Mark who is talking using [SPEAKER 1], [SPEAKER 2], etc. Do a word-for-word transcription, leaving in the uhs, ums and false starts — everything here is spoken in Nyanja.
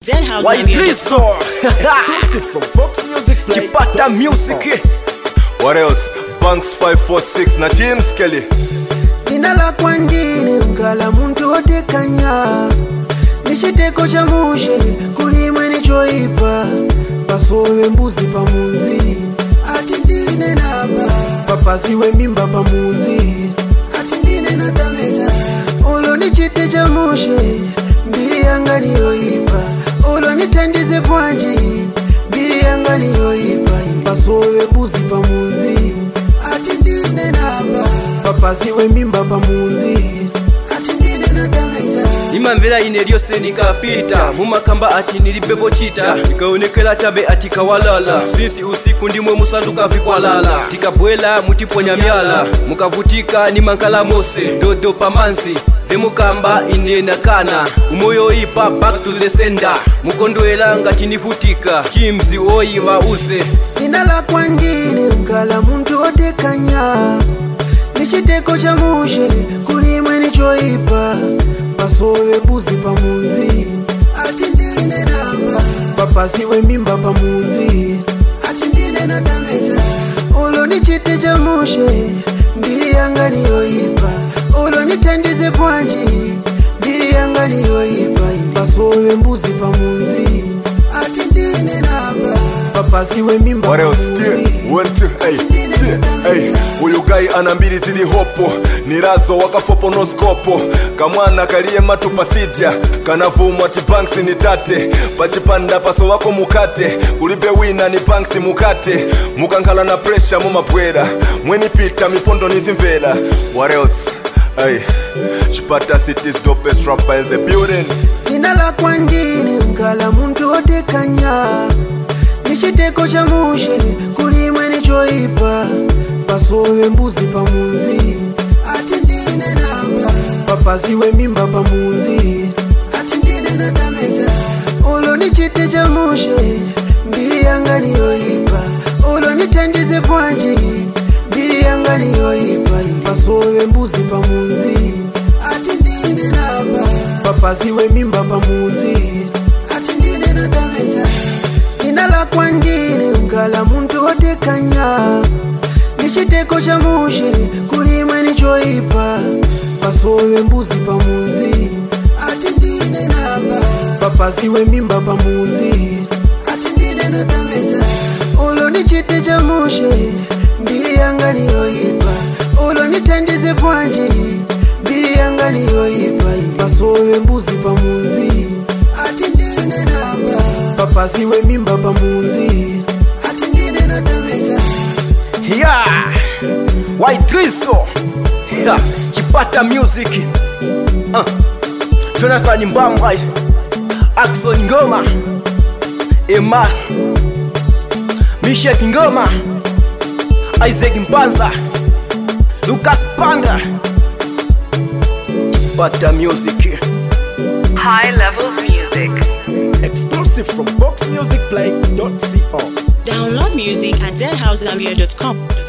[SPEAKER 1] Deadhouse
[SPEAKER 2] White Drizzle. Exclusive from Fox Music Play. Chipata Music.
[SPEAKER 3] What else? Banks five four six na James Kelly.
[SPEAKER 4] Inala kwa njini mkala muntu otekanya Nishiteko cha mushe kulimwe nichoipa Pasowe mbuzi pamunzi ati ndine naba Papasiwe mimba pamunzi ati ndine natameja Olo nichite cha mushe mbili yanga niyoipa Olo nitendize pwanji mbili yanga niyoipa Pasowe mbuzi pamunzi ati ndine naba Papasiwe mimba pamunzi ati ndine natameja
[SPEAKER 2] Imamvera ine lyose nikapita mumakamba ati nilipevo chita nikaonekela chabe ati kawalala sisi usiku ndimwe musanduka vikwalala tikabwela mutiponya myala mukavutika ni mankala mose dodo pamanzi Demukamba ine nakana umoyo ipa back to the sender mukondwela ngati nivutika chimzi oyiva use
[SPEAKER 4] Inala kwa njini mkala muntu otekanya Nichiteko cha mushe kulimwe nichoipa Pasowe buzi pamunzi ati ndine naba Papasiwe mimba pamunzi ati ndine natameja Olo nichite cha mushe mbili yanga niyoipa Olo nitendize pwanji mbili yanga niyoipa Pasowe mbuzi pamunzi ati ndine naba Papasiwe mimba
[SPEAKER 3] What else? One, two, hey, hey. Uyu guy anambiri zili hopo Nirazo wakafopo no skopo Kamwana kaliye matu pasidia Kanavumwa ti banks ni tate Pachipanda paso wako mukate Ulibe wina ni banks mukate Mukankala na pressure mumapwera Mweni pita mipondo nizimvela What else? Hey, Chipata City's dopest rapper in the building
[SPEAKER 4] Inala kwa njini mkala muntu otekanya Nichiteko cha mushe kulimwe nichoipa Pasowe mbuzi pamunzi ati ndine naba Papasiwe mimba pamunzi ati ndine natameja Olo nichite cha mushe mbili yanga niyoipa Olo nitendize pwanji mbili yanga niyoipa Pasowe mbuzi pamunzi ati ndine naba Papasiwe mimba pamunzi ati ndine natameja Inala kwa njini mkala muntu otekanya Nichiteko cha mushe kulimwe nichoipa Pasowe mbuzi pamunzi ati ndine naba Papasiwe mimba pamunzi ati ndine natameja Olo nichite cha mushe mbili yanga niyoipa Olo nitendize pwanji mbili yanga niyoipa Pasowe mbuzi pamunzi ati ndine naba Papasiwe mimba pamunzi ati ndine natameja
[SPEAKER 2] Yeah, White Drizzle. Yeah, Chipata Music. uh. Jonathan Mbamba, Axon Ngoma, Emma, Michelle Ngoma, Isaac Mpanza, Lucas Panda. Chipata Music.
[SPEAKER 1] High Levels Music.
[SPEAKER 2] Exclusive from fox music play dot co.
[SPEAKER 1] Download music at deadhouse zambia dot com.